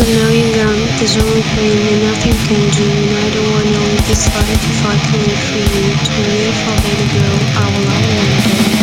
know you're gone, there's only pain and nothing can do. And I don't wanna leave this life if I can live for you. To live, I'll let it go, I will love you one day.